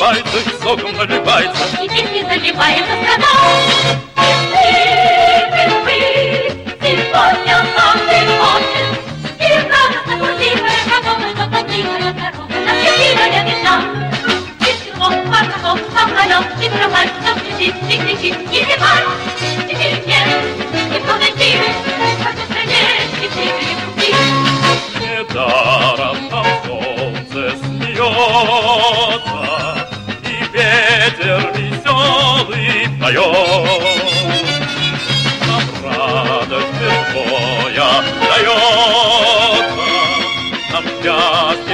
улыбается и соком наливается. И песни заливает страна. Сегодня нам ты хочешь, и радостно крутивая, готова, что-то дивная дорога, на счастливая весна. Ветерком, парком, самолет, и трамвай, все кричит, и кричит, и зевает. Теперь нет, никто не пишет, как в стране счастливые пути. Недаром там солнце смеется, и ветер веселый поет. Нам радость мирская дается, нам счастье